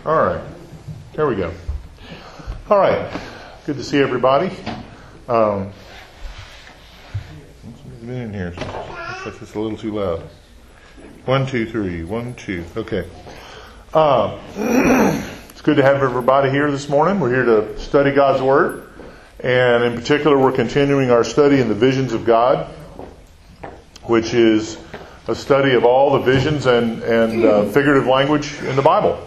All right. There we go. All right. Good to see everybody. What's in here? Looks like it's a little too loud. 1, 2, 3. 1, 2. Okay. It's good to have everybody here this morning. We're here to study God's Word. And in particular, we're continuing our study in the visions of God, which is a study of all the visions and figurative language in the Bible.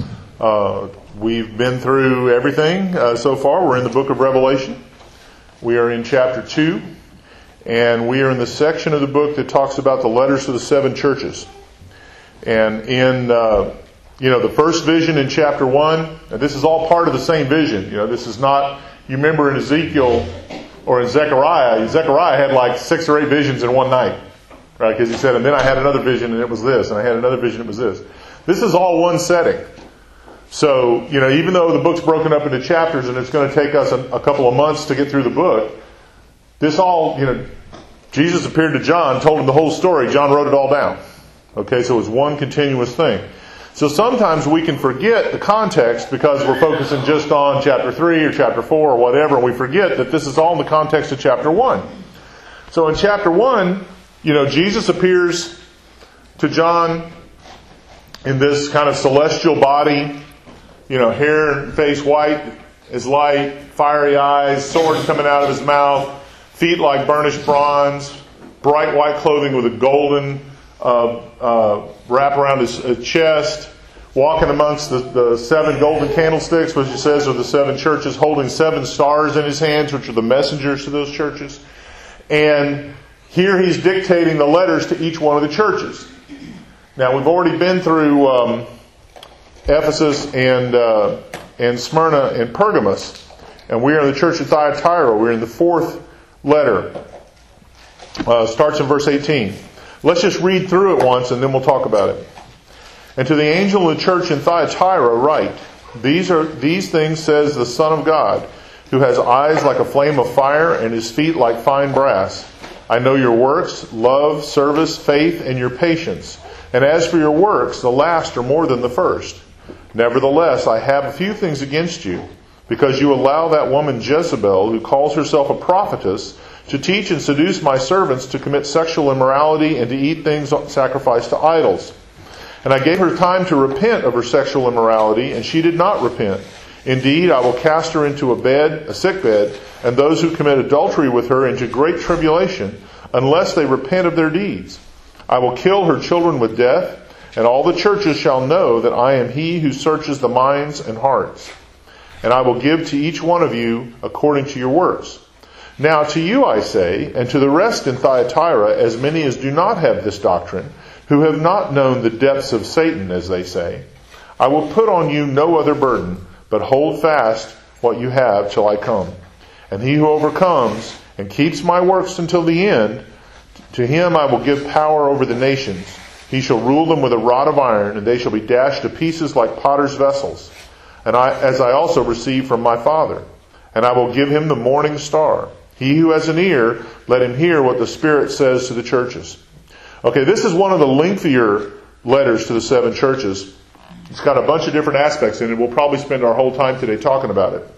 We've been through everything so far. We're in the book of Revelation. We are in chapter 2. And we are in the section of the book that talks about the letters to the 7 churches. And in, the first vision in chapter 1, and this is all part of the same vision. This is not, you remember in Ezekiel or in Zechariah had like 6 or 8 visions in one night. Right? Because he said, and then I had another vision and it was this, and I had another vision and it was this. This is all one setting. So, even though the book's broken up into chapters and it's going to take us a couple of months to get through the book, this all, Jesus appeared to John, told him the whole story. John wrote it all down. Okay, so it was one continuous thing. So sometimes we can forget the context because we're focusing just on chapter 3 or chapter 4 or whatever, and we forget that this is all in the context of chapter 1. So in chapter 1, Jesus appears to John in this kind of celestial body, hair and face white as light, fiery eyes, sword coming out of his mouth, feet like burnished bronze, bright white clothing with a golden wrap around his chest, walking amongst the 7 golden candlesticks, which he says are the 7 churches, holding 7 stars in his hands, which are the messengers to those churches. And here he's dictating the letters to each one of the churches. Now we've already been through Ephesus and Smyrna and Pergamos, and we are in the church of Thyatira. We're in the 4th letter. Starts in verse 18. Let's just read through it once and then we'll talk about it. And to the angel of the church in Thyatira write, These things says the Son of God, who has eyes like a flame of fire and his feet like fine brass. I know your works, love, service, faith, and your patience. And as for your works, the last are more than the first. Nevertheless, I have a few things against you, because you allow that woman Jezebel, who calls herself a prophetess, to teach and seduce my servants to commit sexual immorality and to eat things sacrificed to idols. And I gave her time to repent of her sexual immorality, and she did not repent. Indeed, I will cast her into a sick bed, and those who commit adultery with her into great tribulation, unless they repent of their deeds. I will kill her children with death, and all the churches shall know that I am He who searches the minds and hearts. And I will give to each one of you according to your works. Now to you I say, and to the rest in Thyatira, as many as do not have this doctrine, who have not known the depths of Satan, as they say, I will put on you no other burden, but hold fast what you have till I come. And he who overcomes and keeps my works until the end, to him I will give power over the nations. He shall rule them with a rod of iron, and they shall be dashed to pieces like potter's vessels. And as I also received from my Father. And I will give him the morning star. He who has an ear, let him hear what the Spirit says to the churches. Okay, this is one of the lengthier letters to the 7 churches. It's got a bunch of different aspects in it. We'll probably spend our whole time today talking about it.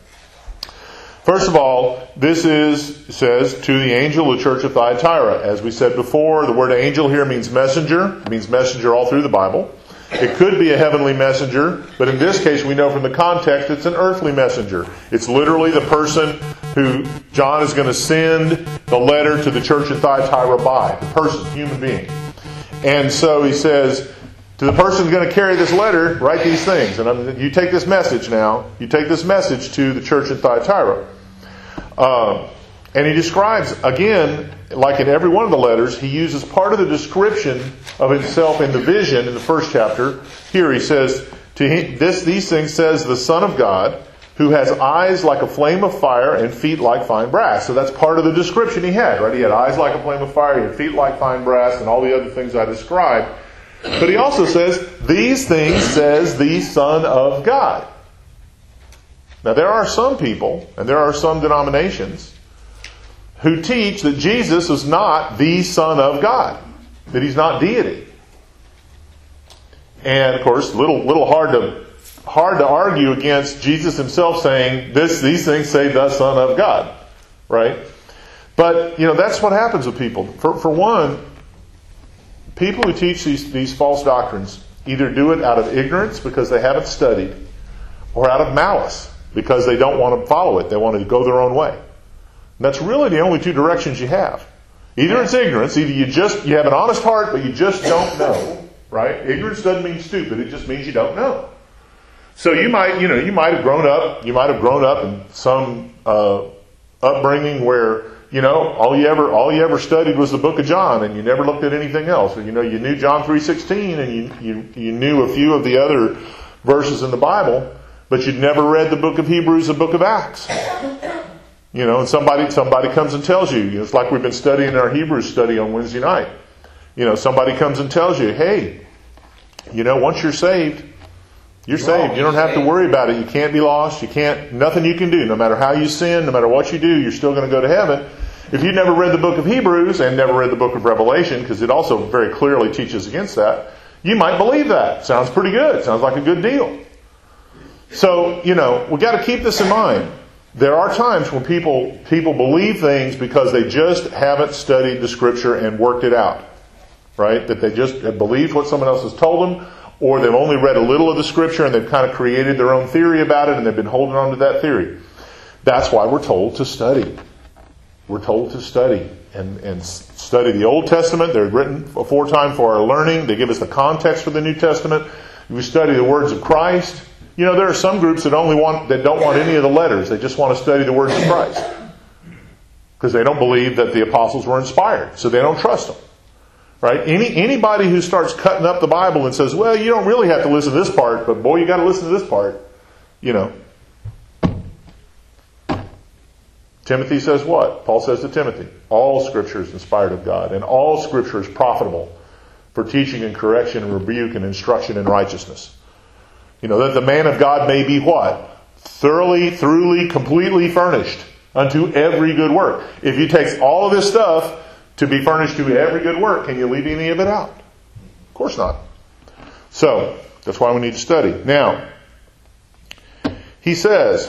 First of all, this says, to the angel of the church of Thyatira. As we said before, the word angel here means messenger. It means messenger all through the Bible. It could be a heavenly messenger, but in this case we know from the context it's an earthly messenger. It's literally the person who John is going to send the letter to the church in Thyatira by. The person, human being. And so he says, to the person who's going to carry this letter, write these things. And you take this message now. You take this message to the church in Thyatira. And he describes, again, like in every one of the letters, he uses part of the description of himself in the vision in the first chapter. Here he says, to him, these things says the Son of God, who has eyes like a flame of fire and feet like fine brass. So that's part of the description he had, right? He had eyes like a flame of fire, he had feet like fine brass, and all the other things I described. But he also says, these things says the Son of God. Now there are some people, and there are some denominations, who teach that Jesus is not the Son of God, that He's not deity. And of course, little hard hard to argue against Jesus himself saying, these things say the Son of God. Right? But, that's what happens with people. For one, people who teach these false doctrines either do it out of ignorance because they haven't studied, or out of malice because they don't want to follow it. They want to go their own way. And that's really the only two directions you have. Either it's ignorance, either you have an honest heart, but you just don't know. Right? Ignorance doesn't mean stupid, it just means you don't know. So you might have grown up in some upbringing where, all you ever studied was the book of John, and you never looked at anything else. Or, you knew John 3:16, and you knew a few of the other verses in the Bible, but you'd never read the book of Hebrews, the book of Acts. And somebody comes and tells you, it's like we've been studying our Hebrews study on Wednesday night. Somebody comes and tells you, hey, once you're saved, you're saved. You don't have to worry about it. You can't be lost. Nothing you can do. No matter how you sin, no matter what you do, you're still going to go to heaven. If you've never read the book of Hebrews and never read the book of Revelation, because it also very clearly teaches against that, you might believe that. Sounds pretty good. Sounds like a good deal. So, we've got to keep this in mind. There are times when people believe things because they just haven't studied the Scripture and worked it out. Right? That they just have believed what someone else has told them, or they've only read a little of the Scripture and they've kind of created their own theory about it and they've been holding on to that theory. That's why we're told to study. We're told to study and study the Old Testament. They're written aforetime for our learning. They give us the context for the New Testament. We study the words of Christ. There are some groups that don't want any of the letters. They just want to study the words of Christ. Because they don't believe that the apostles were inspired. So they don't trust them. Right? Anybody who starts cutting up the Bible and says, well, you don't really have to listen to this part, but boy, you got to listen to this part. Timothy says what? Paul says to Timothy, all Scripture is inspired of God, and all Scripture is profitable for teaching and correction and rebuke and instruction in righteousness. That the man of God may be what? Thoroughly, completely furnished unto every good work. If he takes all of this stuff to be furnished to every good work, can you leave any of it out? Of course not. So, that's why we need to study. Now, he says,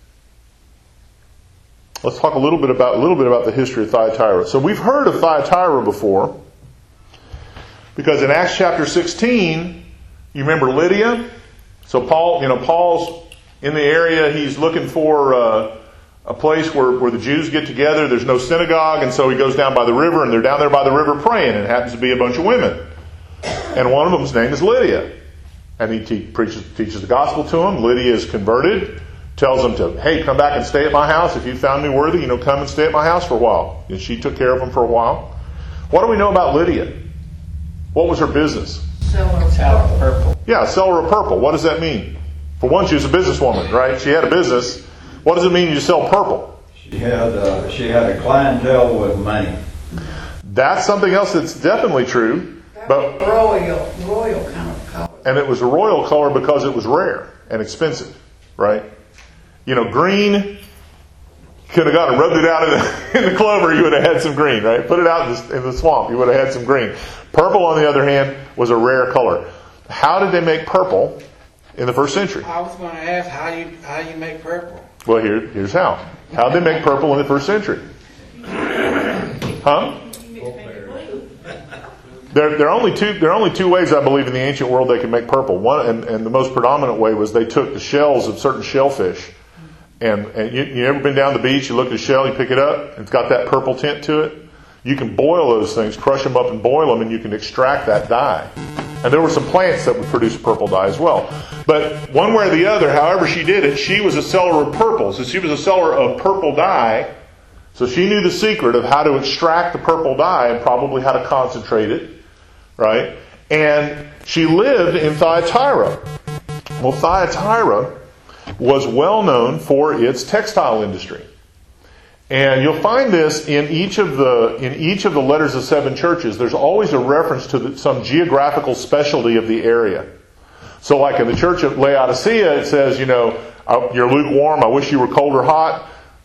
let's talk a little bit about the history of Thyatira. So we've heard of Thyatira before, because in Acts chapter 16, you remember Lydia? So Paul's in the area, he's looking for a place where the Jews get together. There's no synagogue, and so he goes down by the river, and they're down there by the river praying, and it happens to be a bunch of women. And one of them's name is Lydia. And he teaches the gospel to them. Lydia is converted, tells them to, hey, come back and stay at my house. If you found me worthy, come and stay at my house for a while. And she took care of them for a while. What do we know about Lydia? What was her business? Seller of purple. Yeah, seller of purple. What does that mean? For one, she was a businesswoman, right? She had a business. What does it mean you sell purple? She had a clientele with money. That's something else that's definitely true. But royal kind of color. And it was a royal color because it was rare and expensive, right? Green, could have gone and rubbed it out in the clover, you would have had some green, right? Put it out in the swamp, you would have had some green. Purple, on the other hand, was a rare color. How did they make purple in the first century? I was going to ask how you make purple. Well, here's how. How did they make purple in the first century? Huh? There are only two ways, I believe, in the ancient world they could make purple. One, and the most predominant way, was they took the shells of certain shellfish. And you ever been down the beach, you look at a shell, you pick it up, and it's got that purple tint to it? You can boil those things, crush them up and boil them, and you can extract that dye. And there were some plants that would produce purple dye as well. But one way or the other, however she did it, she was a seller of purple. So she was a seller of purple dye. So she knew the secret of how to extract the purple dye and probably how to concentrate it. Right? And she lived in Thyatira. Well, Thyatira was well known for its textile industry. And you'll find this in each of the letters of seven churches. There's always a reference to some geographical specialty of the area. So like in the church of Laodicea, it says, you're lukewarm, I wish you were cold or hot.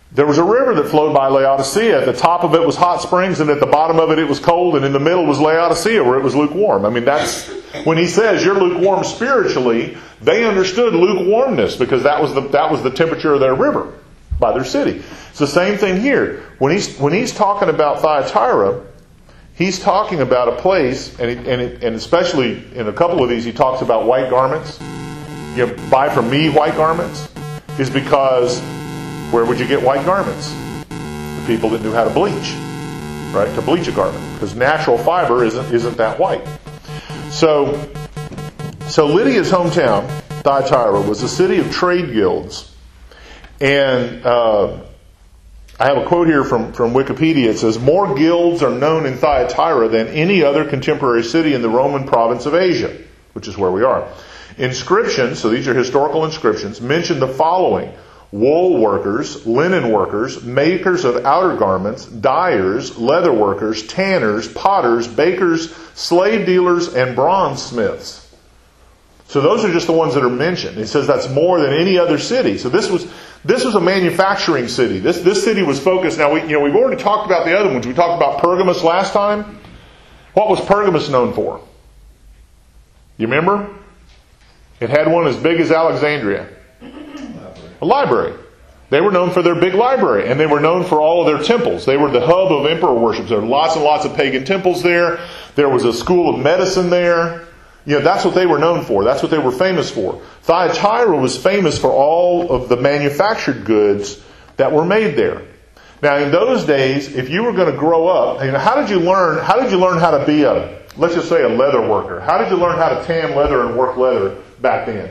There was a river that flowed by Laodicea. At the top of it was hot springs, and at the bottom of it was cold, and in the middle was Laodicea, where it was lukewarm. I mean, that's when he says you're lukewarm spiritually, they understood lukewarmness because that was the temperature of their river by their city. It's the same thing here. When he's talking about Thyatira, he's talking about a place, and especially in a couple of these, he talks about white garments. You buy from me white garments, is because where would you get white garments? The people that knew how to bleach, right? To bleach a garment, because natural fiber isn't that white. So Lydia's hometown, Thyatira, was a city of trade guilds, and I have a quote here from Wikipedia. It says, "More guilds are known in Thyatira than any other contemporary city in the Roman province of Asia," which is where we are. Inscriptions, so these are historical inscriptions, mention the following: wool workers, linen workers, makers of outer garments, dyers, leather workers, tanners, potters, bakers, slave dealers, and bronze smiths. So those are just the ones that are mentioned. It says that's more than any other city. So this was a manufacturing city. This city was focused. Now we've already talked about the other ones. We talked about Pergamus last time. What was Pergamus known for? You remember? It had one as big as Alexandria. A library. They were known for their big library, and they were known for all of their temples. They were the hub of emperor worship. There were lots and lots of pagan temples there. There was a school of medicine there. That's what they were known for. That's what they were famous for. Thyatira was famous for all of the manufactured goods that were made there. Now, in those days, if you were going to grow up, how did you learn how to be let's just say a leather worker? How did you learn how to tan leather and work leather back then?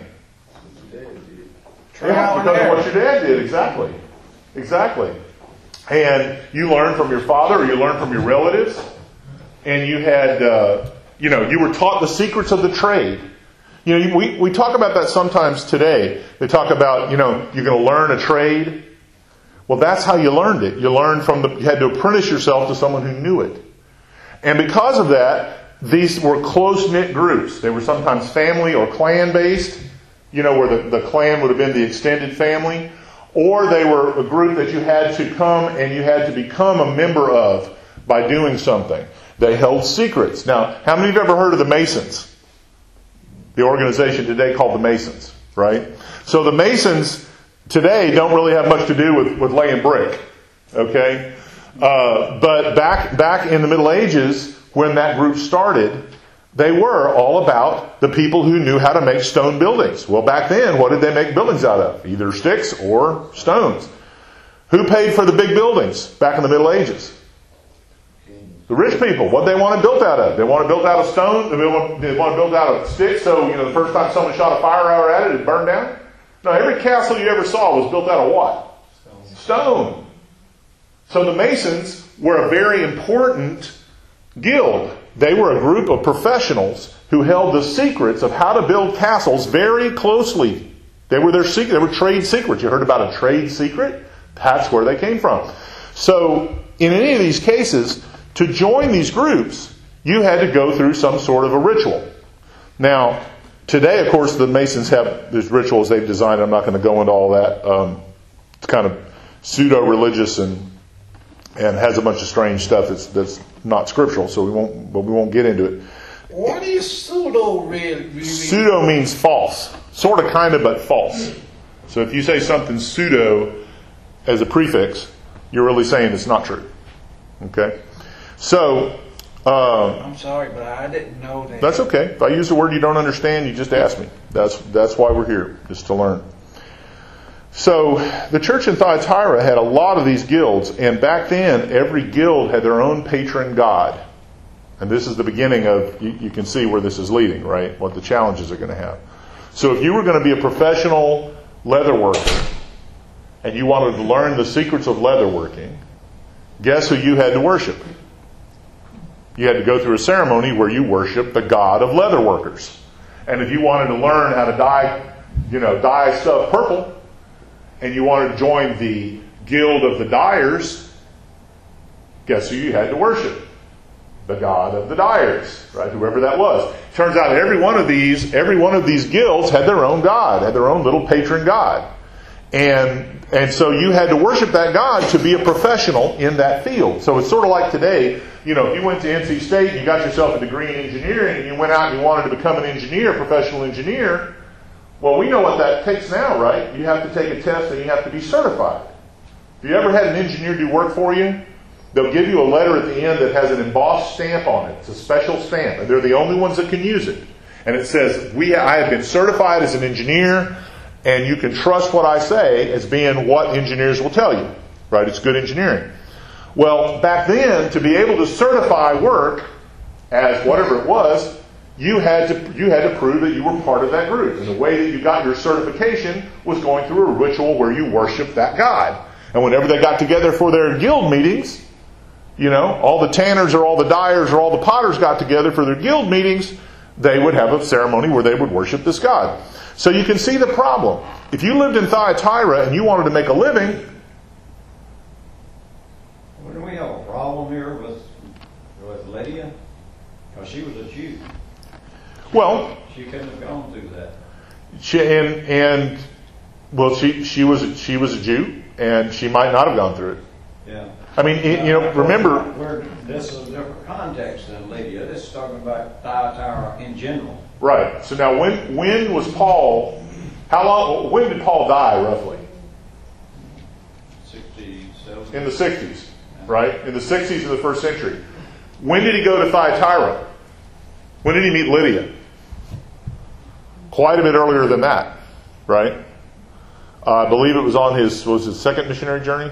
Yeah, because of what your dad did, exactly. And you learned from your father, or you learned from your relatives, and you had, you were taught the secrets of the trade. We talk about that sometimes today. They talk about, you're going to learn a trade. Well, that's how you learned it. You learned you had to apprentice yourself to someone who knew it. And because of that, these were close-knit groups. They were sometimes family or clan-based. Where the clan would have been the extended family. Or they were a group that you had to come and you had to become a member of by doing something. They held secrets. Now, how many of you have ever heard of the Masons? The organization today called the Masons, right? So the Masons today don't really have much to do with laying brick, okay? But back in the Middle Ages, when that group started, they were all about the people who knew how to make stone buildings. Well, back then, what did they make buildings out of? Either sticks or stones. Who paid for the big buildings back in the Middle Ages? The rich people. What did they want it built out of? They want it built out of stone? They want it built out of sticks, so the first time someone shot a fire arrow at it, it burned down? No, every castle you ever saw was built out of what? Stone. So the Masons were a very important guild. They were a group of professionals who held the secrets of how to build castles very closely. They were their secret. They were trade secrets. You heard about a trade secret? That's where they came from. So, in any of these cases, to join these groups, you had to go through some sort of a ritual. Now, today, of course, the Masons have these rituals they've designed. I'm not going to go into all that. It's kind of pseudo-religious and has a bunch of strange stuff that's not scriptural, so we won't get into it. What is pseudo really? Pseudo means false. Sort of, kind of, but false. So if you say something pseudo as a prefix, you're really saying it's not true. Okay? So, I'm sorry, but I didn't know that. That's okay. If I use a word you don't understand, you just ask me. That's why we're here, just to learn. So, the church in Thyatira had a lot of these guilds, and back then, every guild had their own patron god. And this is the beginning of, you can see where this is leading, right? What the challenges are going to have. So if you were going to be a professional leather worker, and you wanted to learn the secrets of leather working, guess who you had to worship? You had to go through a ceremony where you worship the god of leather workers. And if you wanted to learn how to dye stuff purple, and you wanted to join the guild of the dyers, guess who you had to worship? The god of the dyers, right? Whoever that was. Turns out every one of these guilds had their own god, had their own little patron god. And And so you had to worship that God to be a professional in that field. So it's sort of like today, if you went to NC State and you got yourself a degree in engineering and you went out and you wanted to become an engineer, professional engineer, well, we know what that takes now, right? You have to take a test and you have to be certified. Have you ever had an engineer do work for you? They'll give you a letter at the end that has an embossed stamp on it. It's a special stamp, and they're the only ones that can use it. And it says, I have been certified as an engineer, and you can trust what I say as being what engineers will tell you. Right? It's good engineering. Well, back then, to be able to certify work as whatever it was, you had to prove that you were part of that group. And the way that you got your certification was going through a ritual where you worshiped that God. And whenever they got together for their guild meetings, all the tanners or all the dyers or all the potters got together for their guild meetings, they would have a ceremony where they would worship this God. So you can see the problem. If you lived in Thyatira and you wanted to make a living... Wouldn't we have a problem here with Lydia? Because she was a Jew. Well... She couldn't have gone through that. She was a Jew, and she might not have gone through it. Yeah. I mean, remember... This is a different context than Lydia. This is talking about Thyatira in general. Right. So now when was Paul... when did Paul die, roughly? 60s. In the 60s, right? In the 60s of the first century. When did he go to Thyatira? When did he meet Lydia? Quite a bit earlier than that, right? I believe it was on his second missionary journey.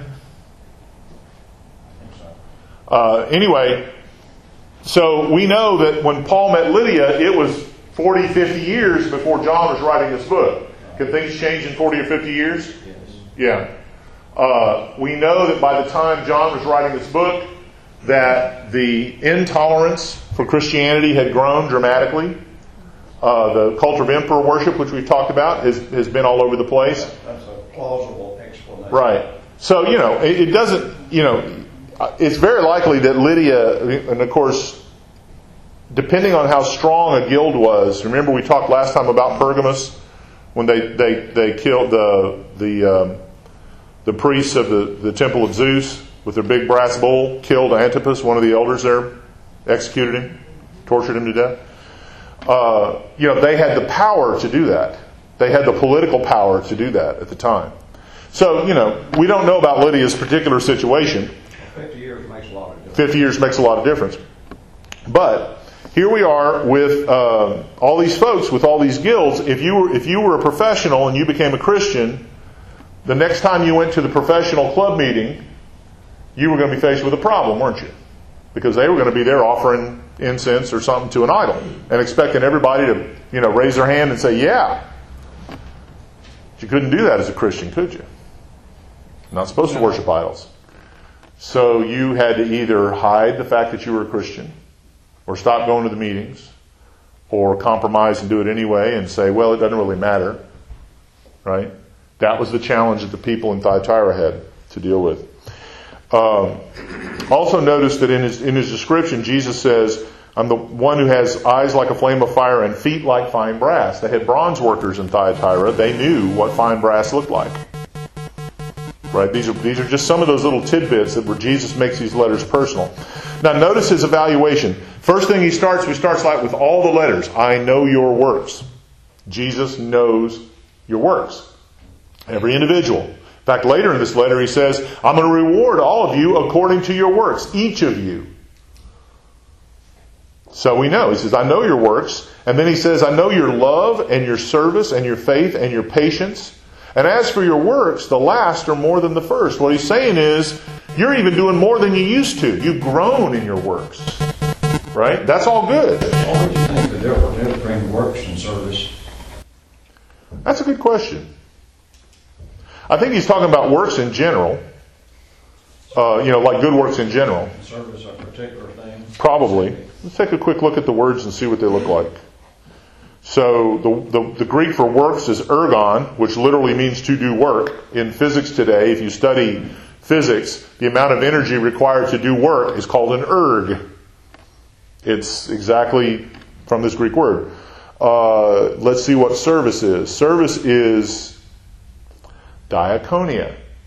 Anyway, so we know that when Paul met Lydia, it was 40, 50 years before John was writing this book. Can things change in 40 or 50 years? Yes. Yeah. We know that by the time John was writing this book, that the intolerance for Christianity had grown dramatically. The culture of emperor worship, which we've talked about, has been all over the place. That's a plausible explanation. Right. So, it doesn't, it's very likely that Lydia, and of course, depending on how strong a guild was, remember we talked last time about Pergamos, when they killed the priests of the temple of Zeus with their big brass bull, killed Antipas, one of the elders there, executed him, tortured him to death. They had the power to do that. They had the political power to do that at the time. So, we don't know about Lydia's particular situation. 50 years makes a lot of difference. 50 years makes a lot of difference. But here we are with all these folks, with all these guilds. If you were a professional and you became a Christian, the next time you went to the professional club meeting, you were going to be faced with a problem, weren't you? Because they were going to be there offering incense or something to an idol and expecting everybody to, raise their hand and say, yeah. But you couldn't do that as a Christian, could you? You're not supposed to worship idols. So you had to either hide the fact that you were a Christian, or stop going to the meetings, or compromise and do it anyway and say, well, it doesn't really matter. Right? That was the challenge that the people in Thyatira had to deal with. Also notice that in his description, Jesus says, I'm the one who has eyes like a flame of fire and feet like fine brass. They had bronze workers in Thyatira. They knew what fine brass looked like. Right? These are just some of those little tidbits where Jesus makes these letters personal. Now notice his evaluation. First thing he starts like with all the letters. I know your works. Jesus knows your works. Every individual. In fact, later in this letter he says, I'm going to reward all of you according to your works. Each of you. So we know. He says, I know your works. And then he says, I know your love and your service and your faith and your patience. And as for your works, the last are more than the first. What he's saying is, you're even doing more than you used to. You've grown in your works. Right? That's all good. What do you think the difference is between works and service? That's a good question. I think he's talking about works in general. Like good works in general. Service a particular thing? Probably. Let's take a quick look at the words and see what they look like. So the Greek for works is ergon, which literally means to do work. In physics today, if you study physics, the amount of energy required to do work is called an erg. It's exactly from this Greek word. Let's see what service is. Service is diakonia.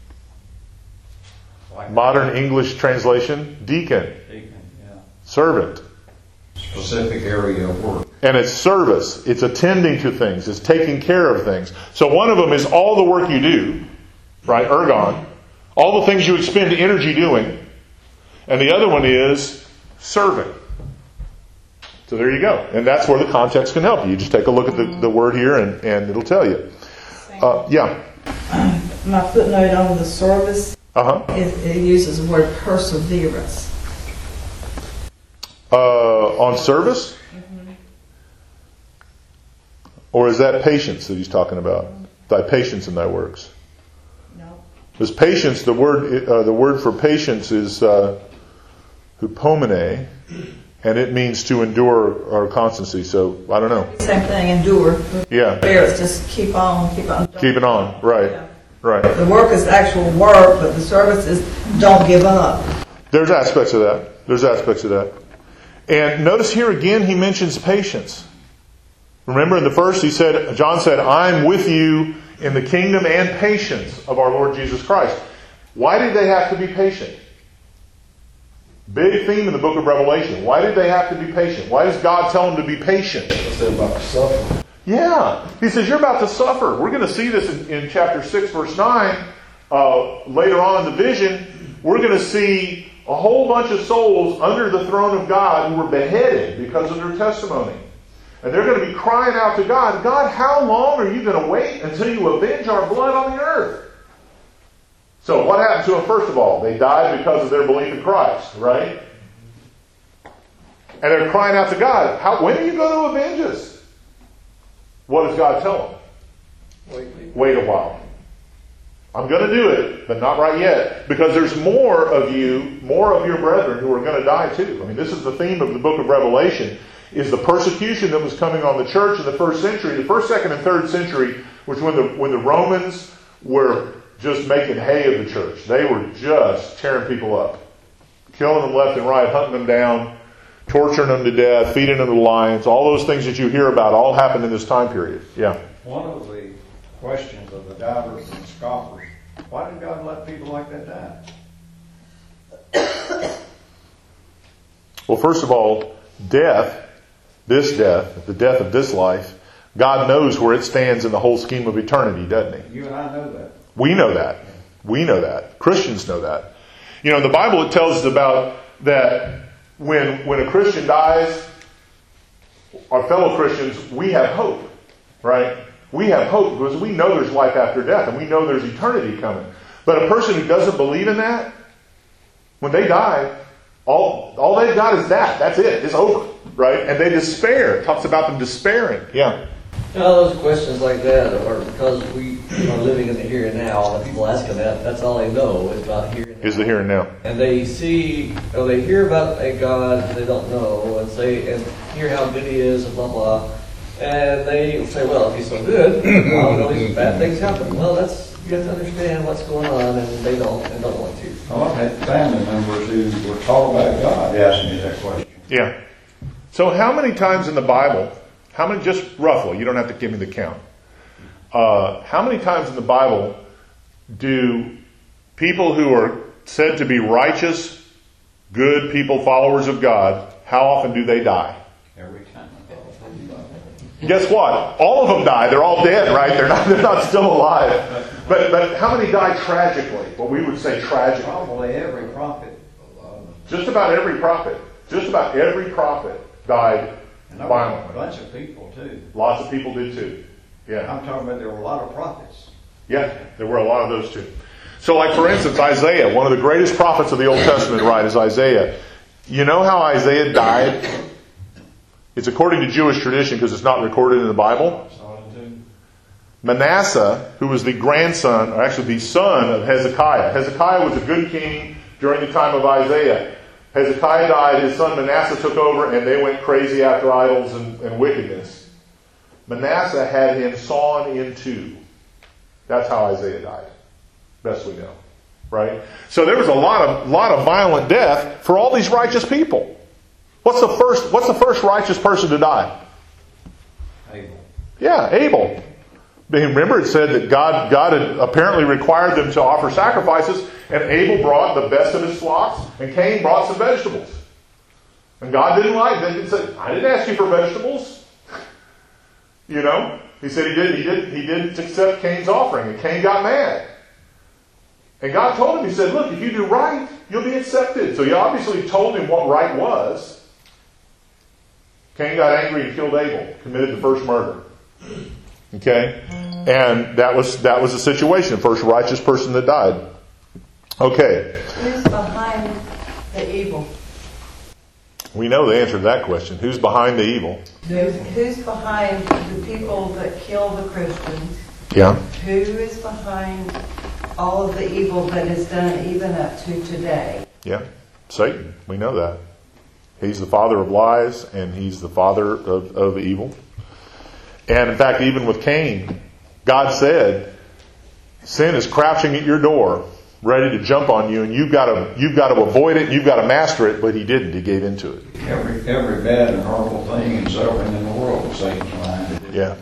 Like Modern English translation, deacon. deacon, yeah. Servant. Specific area of work. And it's service. It's attending to things. It's taking care of things. So one of them is all the work you do, right? Ergon. All the things you expend energy doing. And the other one is serving. So there you go. And that's where the context can help you. You just take a look at the word here and it'll tell you. Yeah. My footnote on the service, Uh-huh. it uses the word perseverance. On service? Or is that patience that he's talking about? Thy patience in thy works. No. Because patience, the word for patience is hupomene, and it means to endure or constancy. So I don't know. Same thing, endure. Yeah. Perseverance, just keep on. Keep it on. Right. Yeah. Right. The work is actual work, but the service is don't give up. There's aspects of that. And notice here again he mentions patience. Remember in the first John said, I'm with you in the kingdom and patience of our Lord Jesus Christ. Why did they have to be patient? Big theme in the book of Revelation. Why did they have to be patient? Why does God tell them to be patient? Because they're about to suffer. Yeah. He says, you're about to suffer. We're going to see this in chapter 6, verse 9. Later on in the vision, we're going to see a whole bunch of souls under the throne of God who were beheaded because of their testimony. And they're going to be crying out to God, God, how long are you going to wait until you avenge our blood on the earth? So what happened to them first of all? They died because of their belief in Christ, right? And they're crying out to God, when are you going to avenge us? What does God tell them? Wait a while. I'm going to do it, but not right yet. Because there's more of your brethren who are going to die too. I mean, this is the theme of the book of Revelation, is the persecution that was coming on the church in the first century. The first, second, and third century was when the Romans were just making hay of the church. They were just tearing people up. Killing them left and right, hunting them down, torturing them to death, feeding them to lions. All those things that you hear about all happened in this time period. Yeah. One of the questions of the doubters and scoffers, why did God let people like that die? Well, first of all, death, the death of this life, God knows where it stands in the whole scheme of eternity, doesn't He? You and I know that. We know that. We know that. Christians know that. You know, in the Bible it tells us about that when a Christian dies, our fellow Christians, we have hope, right? We have hope because we know there's life after death and we know there's eternity coming. But a person who doesn't believe in that, when they die, all they've got is that. That's it. It's over, right? And they despair. It talks about them despairing. Yeah. You know, those questions like that are because we are living in the here and now, and people asking that's all they know is about here and now. Is the here and now. And they they hear about a God they don't know, and hear how good He is, and blah blah, and they say, well, if He's so good, well, these bad things happen. Well, you have to understand what's going on, and they don't want to. Oh, I've had family members who were taught about God asking me that question. Yeah. So how many times in the Bible, just roughly, you don't have to give me the count, how many times in the Bible do people who are said to be righteous, good people, followers of God, how often do they die? Every time. Guess what? All of them die. They're all dead, right? They're not still alive. But how many die tragically? What we would say tragically. Probably every prophet. Just about every prophet. Just about every prophet died violently. A bunch of people too. Lots of people did too. Yeah. I'm talking about there were a lot of prophets. Yeah, there were a lot of those too. So like for instance, Isaiah, one of the greatest prophets of the Old Testament, right, is Isaiah. You know how Isaiah died? It's according to Jewish tradition because it's not recorded in the Bible. Manasseh, who was the grandson, or actually the son of Hezekiah. Hezekiah was a good king during the time of Isaiah. Hezekiah died, his son Manasseh took over, and they went crazy after idols and wickedness. Manasseh had him sawn in two. That's how Isaiah died. Best we know. Right? So there was a lot of violent death for all these righteous people. What's the first righteous person to die? Abel. Yeah, Abel. Remember, it said that God had apparently required them to offer sacrifices, and Abel brought the best of his flocks, and Cain brought some vegetables. And God didn't like them. He said, I didn't ask you for vegetables. You know? He said he didn't accept Cain's offering, and Cain got mad. And God told him, he said, look, if you do right, you'll be accepted. So he obviously told him what right was. Cain got angry and killed Abel, committed the first murder. Okay? And that was the situation. The first righteous person that died. Okay. Who's behind the evil? We know the answer to that question. Who's behind the evil? Who's behind the people that kill the Christians? Yeah. Who is behind all of the evil that is done even up to today? Yeah. Satan. We know that. He's the father of lies, and he's the father of evil. And in fact, even with Cain, God said, sin is crouching at your door, ready to jump on you, and you've got to avoid it, you've got to master it, but he didn't. He gave into it. Every bad and horrible thing and suffering in the world was Satan's mind. Yeah.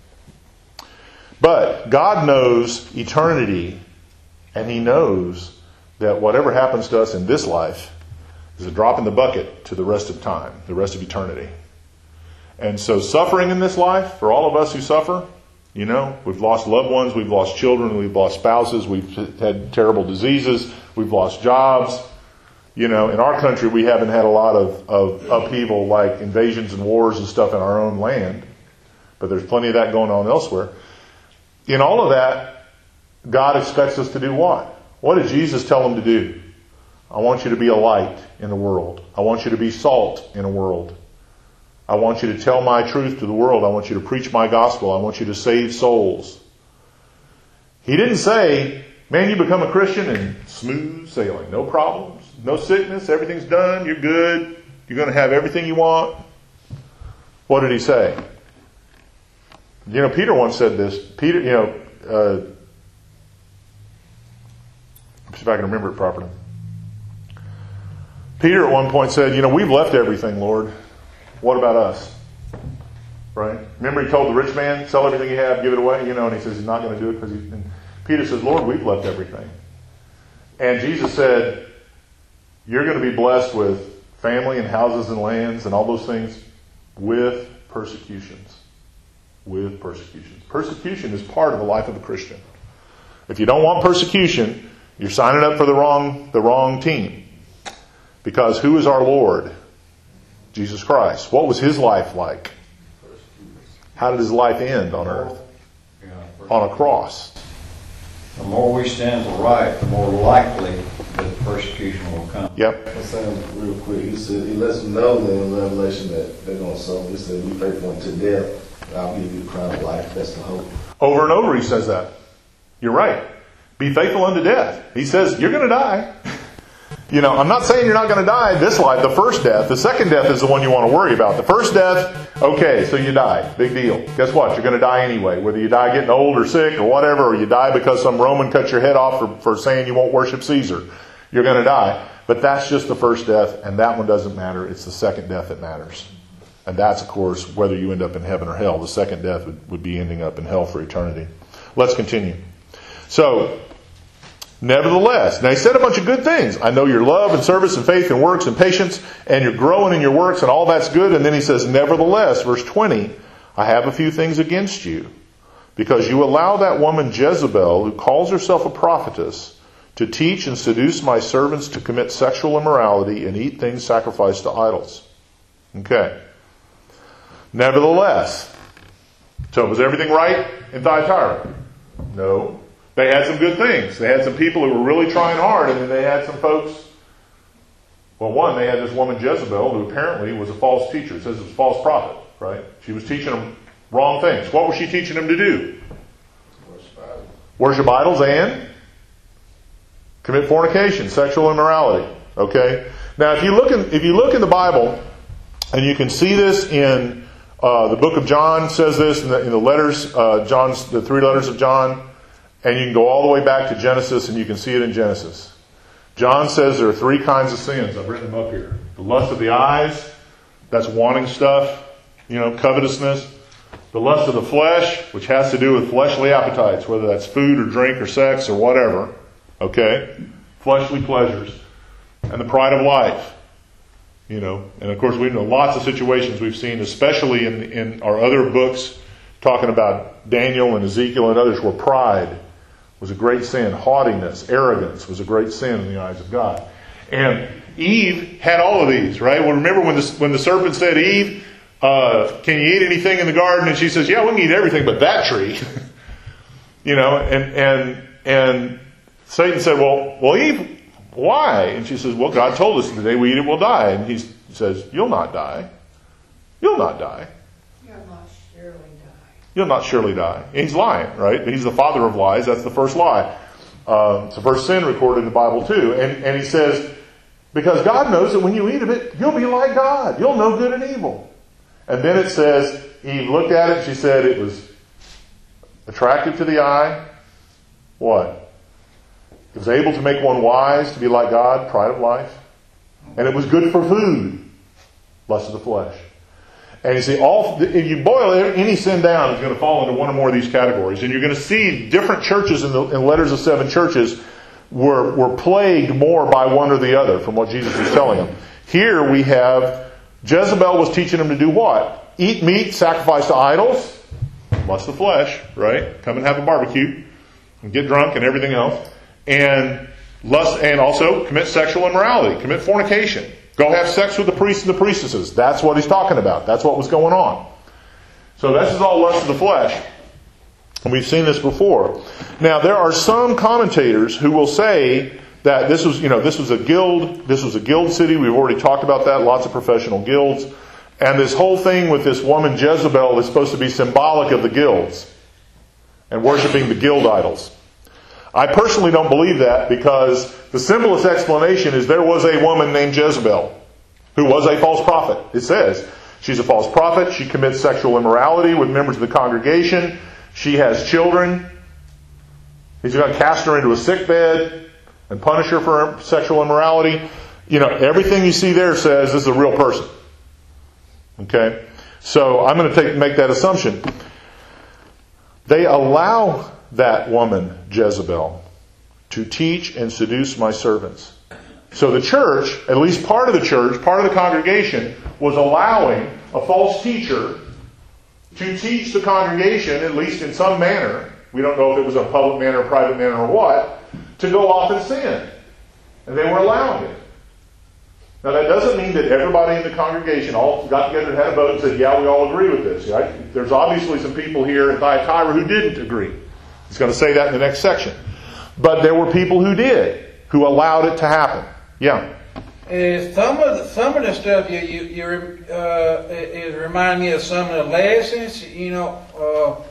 But God knows eternity, and he knows that whatever happens to us in this life is a drop in the bucket to the rest of time, the rest of eternity. And so suffering in this life, for all of us who suffer, you know, we've lost loved ones, we've lost children, we've lost spouses, we've had terrible diseases, we've lost jobs. You know, in our country we haven't had a lot of upheaval like invasions and wars and stuff in our own land. But there's plenty of that going on elsewhere. In all of that, God expects us to do what? What did Jesus tell them to do? I want you to be a light in the world. I want you to be salt in a world. I want you to tell my truth to the world. I want you to preach my gospel. I want you to save souls. He didn't say, man, you become a Christian and smooth sailing. No problems, no sickness, everything's done, you're good, you're going to have everything you want. What did he say? You know, Peter once said this. Peter, see if I can remember it properly. Peter at one point said, we've left everything, Lord. What about us? Right? Remember he told the rich man, sell everything you have, give it away, and he says he's not going to do it because and Peter says, Lord, we've left everything. And Jesus said, you're going to be blessed with family and houses and lands and all those things with persecutions. With persecutions. Persecution is part of the life of a Christian. If you don't want persecution, you're signing up for the wrong team. Because who is our Lord? Jesus Christ. What was his life like? How did his life end on earth? On a cross. The more we stand to the right, the more likely that persecution will come. Yep. I'm saying real quick, he said he lets them know in Revelation that they're going to suffer. He said, "You faithful unto death, I'll give you the crown of life." That's the hope. Over and over he says that. You're right. Be faithful unto death. He says, you're going to die. I'm not saying you're not going to die this life, the first death. The second death is the one you want to worry about. The first death, okay, so you die. Big deal. Guess what? You're going to die anyway. Whether you die getting old or sick or whatever, or you die because some Roman cut your head off for saying you won't worship Caesar. You're going to die. But that's just the first death, and that one doesn't matter. It's the second death that matters. And that's, of course, whether you end up in heaven or hell. The second death would be ending up in hell for eternity. Let's continue. So, nevertheless, now he said a bunch of good things. I know your love and service and faith and works and patience, and you're growing in your works, and all that's good. And then he says, nevertheless, verse 20, I have a few things against you, because you allow that woman Jezebel, who calls herself a prophetess, to teach and seduce my servants to commit sexual immorality and eat things sacrificed to idols. Okay. Nevertheless. So was everything right in Thyatira? No. They had some good things. They had some people who were really trying hard, and then they had some folks. Well, one, they had this woman Jezebel, who apparently was a false teacher. It says it was a false prophet, right? She was teaching them wrong things. What was she teaching them to do? Worship idols and commit fornication, sexual immorality. Okay? Now, if you look in the Bible, and you can see this in the book of John says this in the letters, the 3 letters of John. And you can go all the way back to Genesis, and you can see it in Genesis. John says there are 3 kinds of sins. I've written them up here. The lust of the eyes, that's wanting stuff, covetousness. The lust of the flesh, which has to do with fleshly appetites, whether that's food or drink or sex or whatever. Okay? Fleshly pleasures. And the pride of life. You know, and of course we know lots of situations we've seen, especially in our other books, talking about Daniel and Ezekiel and others, where pride was a great sin. Haughtiness, arrogance was a great sin in the eyes of God. And Eve had all of these, right? Well, remember when the serpent said, Eve, can you eat anything in the garden? And she says, yeah, we can eat everything but that tree. You know, and Satan said, well, Eve, why? And she says, well, God told us the day we eat it, we'll die. And he says, you'll not die. You'll not die. You'll not surely die. You'll not surely die. And he's lying, right? He's the father of lies. That's the first lie. It's the first sin recorded in the Bible too. And he says, because God knows that when you eat of it, you'll be like God. You'll know good and evil. And then it says, Eve looked at it, she said it was attractive to the eye. What? It was able to make one wise to be like God, pride of life. And it was good for food, lust of the flesh. And you see, if you boil any sin down, it's going to fall into one or more of these categories. And you're going to see different churches in letters of 7 churches were plagued more by one or the other from what Jesus was telling them. Here we have Jezebel was teaching them to do what? Eat meat, sacrifice to idols, lust of the flesh, right? Come and have a barbecue and get drunk and everything else. And lust, and also commit sexual immorality, commit fornication. Go have sex with the priests and the priestesses. That's what he's talking about. That's what was going on. So this is all lust of the flesh. And we've seen this before. Now, there are some commentators who will say that this was a guild city. We've already talked about that. Lots of professional guilds. And this whole thing with this woman Jezebel is supposed to be symbolic of the guilds and worshiping the guild idols. I personally don't believe that, because the simplest explanation is there was a woman named Jezebel who was a false prophet. It says she's a false prophet. She commits sexual immorality with members of the congregation. She has children. He's going to cast her into a sick bed and punish her for her sexual immorality. You know, everything you see there says this is a real person. Okay? So I'm going to make that assumption. They allow that woman, Jezebel, to teach and seduce my servants. So the church, at least part of the church, part of the congregation, was allowing a false teacher to teach the congregation, at least in some manner, we don't know if it was a public manner or private manner or what, to go off and sin. And they were allowing it. Now that doesn't mean that everybody in the congregation all got together and had a vote and said, yeah, we all agree with this. Right? There's obviously some people here at Thyatira who didn't agree. He's going to say that in the next section. But there were people who did, who allowed it to happen. Yeah. Some of the stuff it reminded me of some of the lessons. You know,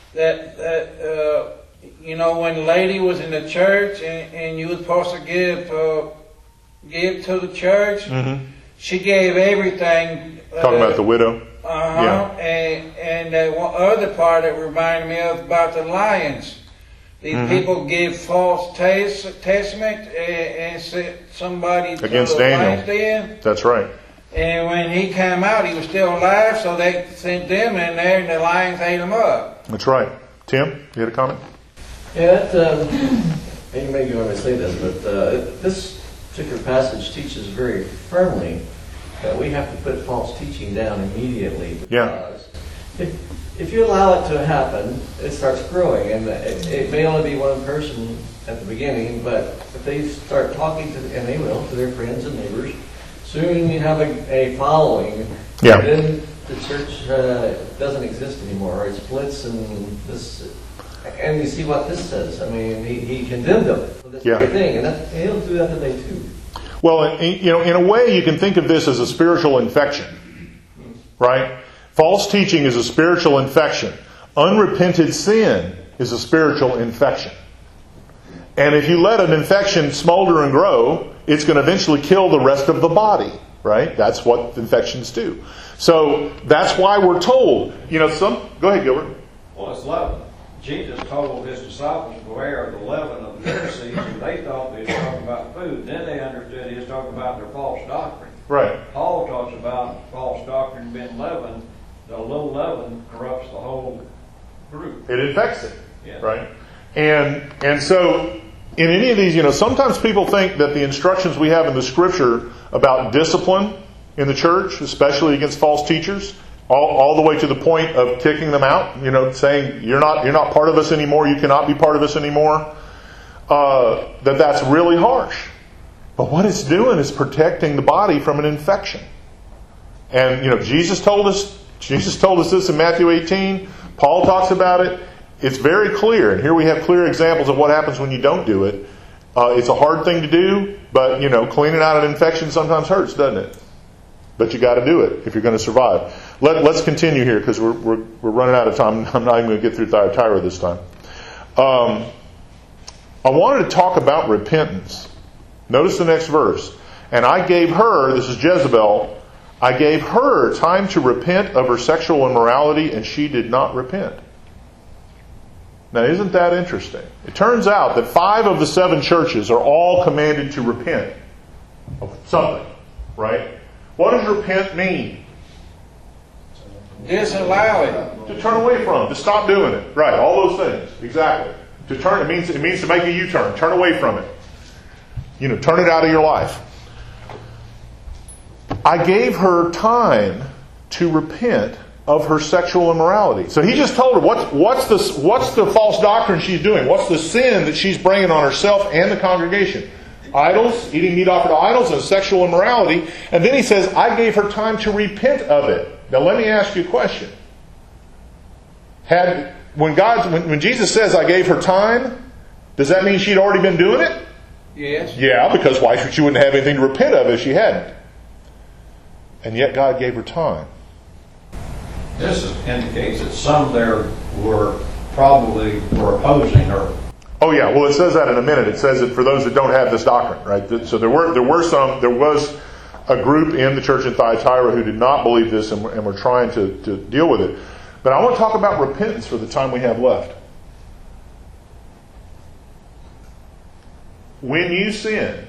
when the lady was in the church and you were supposed to give to the church, mm-hmm. She gave everything. Talking about the widow. Yeah. And one other part that reminded me of about the lions. These mm-hmm. people give false testament and sent somebody against to the Daniel. lion's den. That's right. And when he came out, he was still alive, so they sent them in there, and the lions ate him up. That's right. Tim, you had a comment? Yeah, you may want to say this, but this particular passage teaches very firmly that we have to put false teaching down immediately. Yeah. If you allow it to happen, it starts growing, and it may only be one person at the beginning, but if they start talking to, and they will, to their friends and neighbors, soon you have a following. Yeah. Then the church doesn't exist anymore. It splits, and you see what this says. I mean, he condemned them for this thing, and he'll do that today too. Well, in a way, you can think of this as a spiritual infection, right? False teaching is a spiritual infection. Unrepented sin is a spiritual infection. And if you let an infection smolder and grow, it's going to eventually kill the rest of the body, right? That's what infections do. So that's why we're told, go ahead, Gilbert. Well, it's leaven. Jesus told his disciples, beware of the leaven of the Pharisees, and they thought they were talking about food. Then they understood he was talking about their false doctrine. Right. Paul talks about false doctrine being leaven a little leaven corrupts the whole group. It infects it, Yeah. right? And so in any of these, sometimes people think that the instructions we have in the Scripture about discipline in the church, especially against false teachers, all the way to the point of kicking them out, saying you're not part of us anymore, you cannot be part of us anymore, that's really harsh. But what it's doing is protecting the body from an infection. And Jesus told us this in Matthew 18. Paul talks about it. It's very clear, and here we have clear examples of what happens when you don't do it. It's a hard thing to do, but cleaning out an infection sometimes hurts, doesn't it? But you got to do it if you're going to survive. Let's continue here because we're running out of time. I'm not even going to get through Thyatira this time. I wanted to talk about repentance. Notice the next verse. And I gave her, this is Jezebel, I gave her time to repent of her sexual immorality, and she did not repent. Now, isn't that interesting? It turns out that 5 of the 7 churches are all commanded to repent of something, right? What does repent mean? Disallow it. To turn away from, to stop doing it. Right, all those things. Exactly. To turn, it means to make a U-turn. Turn away from it. Turn it out of your life. I gave her time to repent of her sexual immorality. So he just told her what's the false doctrine she's doing? What's the sin that she's bringing on herself and the congregation? Idols, eating meat offered to idols, and sexual immorality. And then he says, I gave her time to repent of it. Now let me ask you a question. When Jesus says, I gave her time, does that mean she'd already been doing it? Yes. Yeah, because why she wouldn't have anything to repent of if she hadn't. And yet God gave her time. This indicates that some there were opposing her. Oh yeah, well it says that in a minute. It says it for those that don't have this doctrine, right? So there was a group in the church in Thyatira who did not believe this and were trying to deal with it. But I want to talk about repentance for the time we have left. When you sin,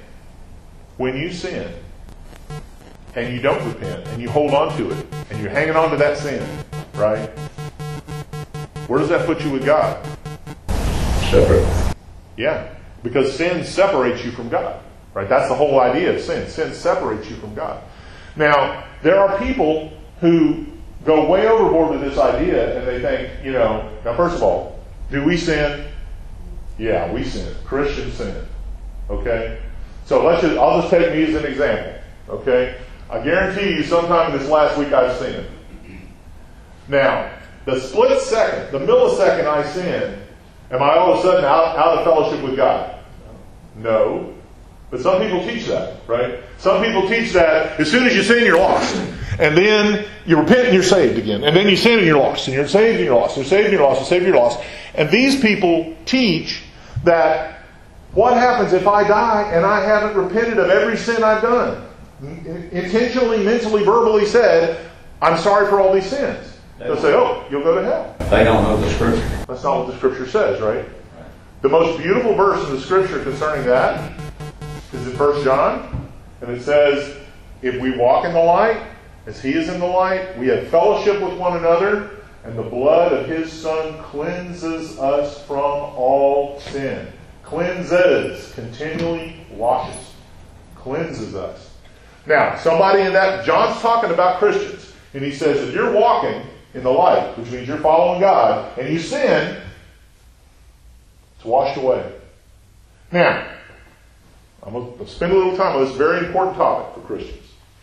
and you don't repent, and you hold on to it, and you're hanging on to that sin, right? Where does that put you with God? Separate. Yeah, because sin separates you from God, right? That's the whole idea of sin. Sin separates you from God. Now, there are people who go way overboard with this idea, and they think, now first of all, do we sin? Yeah, we sin. Christians sin. Okay? So I'll just take me as an example. Okay? I guarantee you sometime in this last week I've sinned. Now, the split second, the millisecond I sin, am I all of a sudden out of fellowship with God? No. But some people teach that, right? Some people teach that as soon as you sin, you're lost. And then you repent and you're saved again. And then you sin and you're lost. And you're saved and you're lost. You're saved and you're lost. You're saved and you're lost. And these people teach that what happens if I die and I haven't repented of every sin I've done? Intentionally, mentally, verbally said, I'm sorry for all these sins. They'll say, oh, you'll go to hell. They don't know the Scripture. That's not what the Scripture says, right? The most beautiful verse in the Scripture concerning that is in 1 John. And it says, if we walk in the light, as He is in the light, we have fellowship with one another, and the blood of His Son cleanses us from all sin. Cleanses, continually washes, cleanses us. Now, somebody in that, John's talking about Christians, and he says, if you're walking in the light, which means you're following God, and you sin, it's washed away. Now, I'm going to spend a little time on this very important topic for Christians.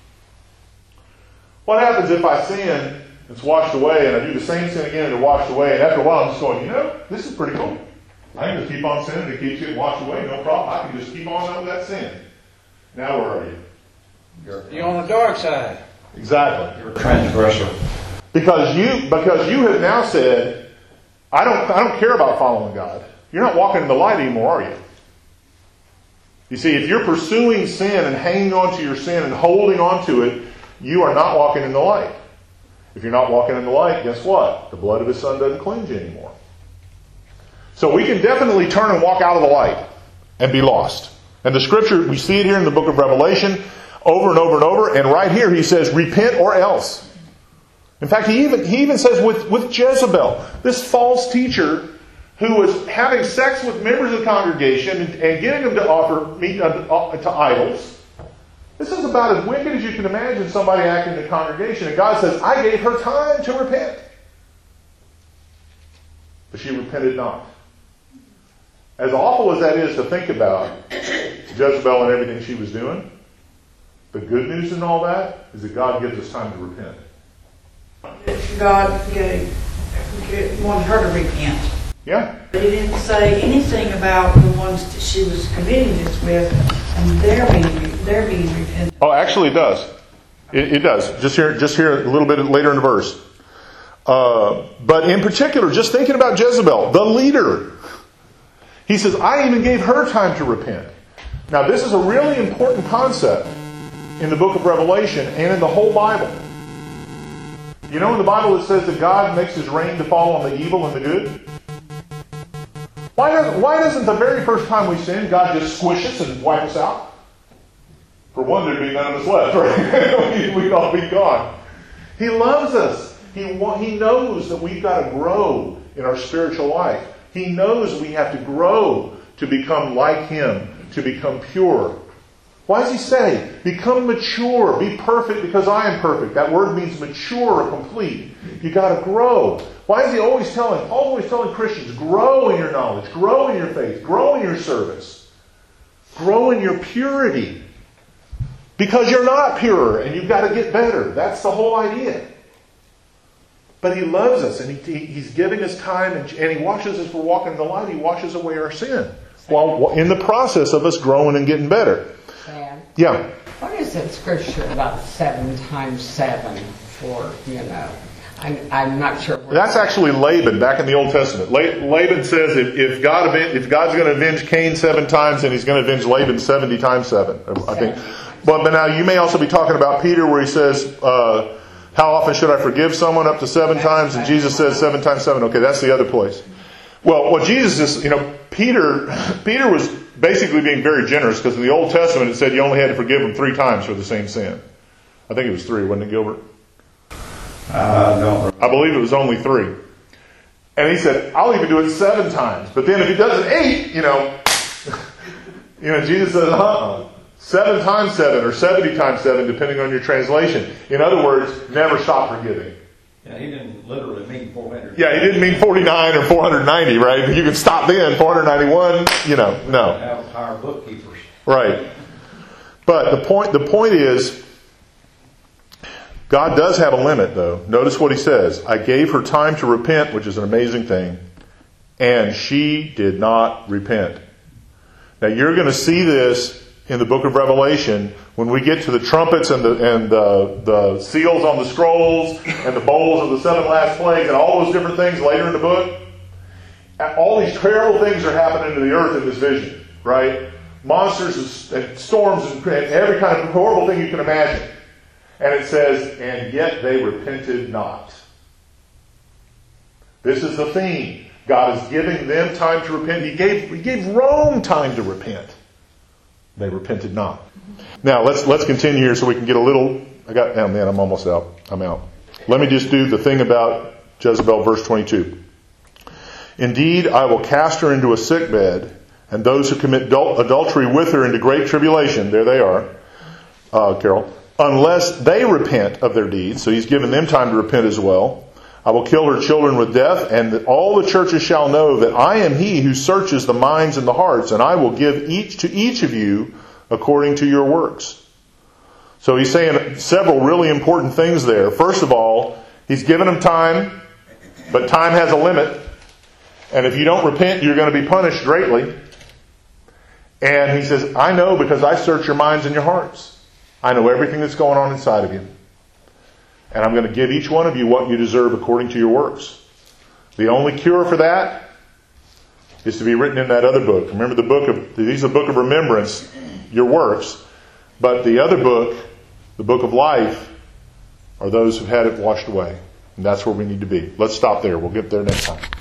What happens if I sin, it's washed away, and I do the same sin again and it's washed away, and after a while I'm just going, this is pretty cool. I can just keep on sinning, it keeps getting washed away, no problem. I can just keep on with that sin. Now where are you? You're on the dark side. Exactly. You're a transgressor. Because you have now said, I don't care about following God. You're not walking in the light anymore, are you? You see, if you're pursuing sin and hanging on to your sin and holding on to it, you are not walking in the light. If you're not walking in the light, guess what? The blood of His Son doesn't cleanse you anymore. So we can definitely turn and walk out of the light and be lost. And the Scripture, we see it here in the book of Revelation over and over and over. And right here He says, repent or else. In fact, he even says with Jezebel, this false teacher who was having sex with members of the congregation and getting them to offer meat to idols. This is about as wicked as you can imagine somebody acting in the congregation. And God says, I gave her time to repent. But she repented not. As awful as that is to think about, Jezebel and everything she was doing, the good news in all that is that God gives us time to repent. God wanted her to repent. Yeah. But He didn't say anything about the ones that she was committing this with, and they're being repentant. Oh, actually, it does. It does. Just here a little bit later in the verse. But in particular, just thinking about Jezebel, the leader. He says, I even gave her time to repent. Now, this is a really important concept in the book of Revelation and in the whole Bible. You know in the Bible it says that God makes His rain to fall on the evil and the good? Why doesn't the very first time we sin, God just squish us and wipe us out? For one, there'd be none of us left, right? We'd all be gone. He loves us. He knows that we've got to grow in our spiritual life. He knows we have to grow to become like Him, to become pure. Why does He say, become mature, be perfect because I am perfect? That word means mature or complete. You've got to grow. Why is Paul's always telling Christians, grow in your knowledge, grow in your faith, grow in your service, grow in your purity. Because you're not pure and you've got to get better. That's the whole idea. But He loves us and He's giving us time and He washes us. We're walking in the light. He washes away our sin while in the process of us growing and getting better. Dad, Yeah. what is that scripture about 7 times 7 for, I'm not sure. That's actually Laban back in the Old Testament. Laban says if God's going to avenge Cain 7 times, then He's going to avenge Laban 70 times 7, I think. But now you may also be talking about Peter where he says, how often should I forgive someone? Up to 7 times. And Jesus says 7 times 7. Okay, that's the other place. Well, what Jesus is, Peter was basically being very generous because in the Old Testament it said you only had to forgive them 3 times for the same sin. I think it was 3, wasn't it, Gilbert? No. I believe it was only 3. And he said, I'll even do it 7 times. But then if he does it 8, Jesus says, 7 times 7 or 70 times 7, depending on your translation. In other words, never stop forgiving. Yeah, He didn't literally mean 400. Yeah, He didn't mean 49 or 490, right? You can stop then. 491, no. Have hire bookkeepers. Right. But the point is, God does have a limit, though. Notice what He says. I gave her time to repent, which is an amazing thing, and she did not repent. Now, you're going to see this in the book of Revelation when we get to the trumpets and the seals on the scrolls and the bowls of the 7 last plagues and all those different things later in the book. All these terrible things are happening to the earth in this vision, right? Monsters and storms and every kind of horrible thing you can imagine. And it says, and yet they repented not. This is the theme. God is giving them time to repent. He gave Rome time to repent. They repented not. Now, let's continue here so we can get a little... I'm almost out. I'm out. Let me just do the thing about Jezebel, verse 22. Indeed, I will cast her into a sickbed, and those who commit adultery with her into great tribulation. There they are, Carol. Unless they repent of their deeds. So He's given them time to repent as well. I will kill her children with death, and that all the churches shall know that I am He who searches the minds and the hearts, and I will give each of you according to your works. So He's saying several really important things there. First of all, He's given them time, but time has a limit. And if you don't repent, you're going to be punished greatly. And He says, I know because I search your minds and your hearts. I know everything that's going on inside of you. And I'm going to give each one of you what you deserve according to your works. The only cure for that is to be written in that other book. Remember these are the book of remembrance, your works. But the other book, the book of life, are those who've had it washed away. And that's where we need to be. Let's stop there. We'll get there next time.